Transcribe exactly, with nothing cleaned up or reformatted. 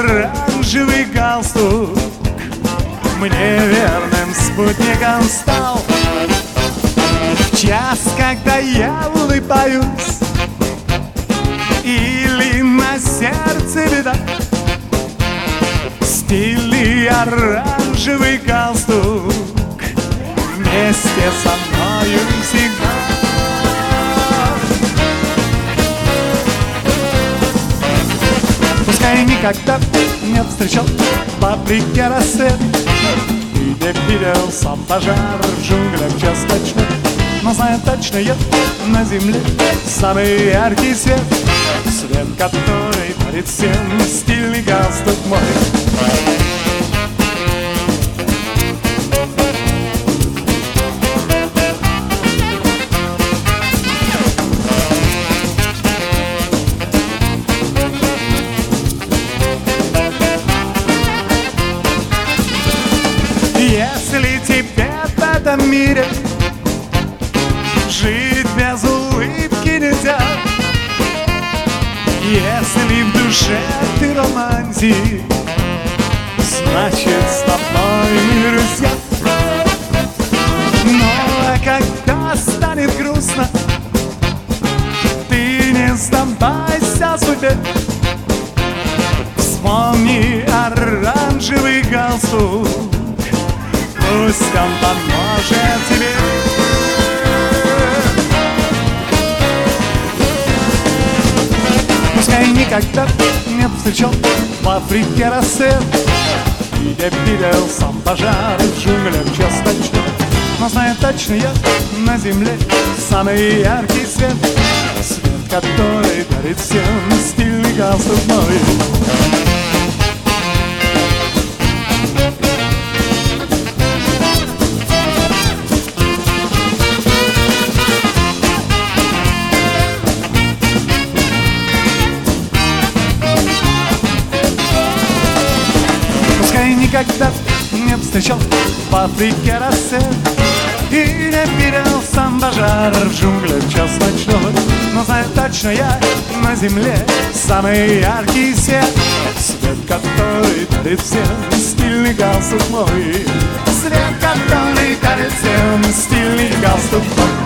оранжевый галстук мне верным спутником стал. В час, когда я улыбаюсь или на сердце беда, стильный оранжевый галстук вместе со мною всегда. Пускай никогда не встречал в Африке рассвет и не видел сам пожар в джунглях часточных, но знаю точно, я на земле самый яркий свет, свет, который дарит всем стильный галстук мой. Если тебе в этом мире жить без улыбки нельзя, если в душе ты романтик, значит с тобой не друзья. Но когда станет грустно, ты не сдавайся судьбе. Вспомни оранжевый галстук, пусть он поможет тебе. Пускай никогда не встречал в Африке рассвет и не видел сам пожар в джунглях часточных, но знаю точно, я на земле самый яркий свет, свет, который дарит всем стильный галстук мой. Никогда не встречал в Африке рассвет и не видел сам пожар в джунглях час ночной, но знаю точно, я на земле самый яркий свет, свет, который дарит всем стильный галстук мой, свет, который дарит всем стильный галстук мой.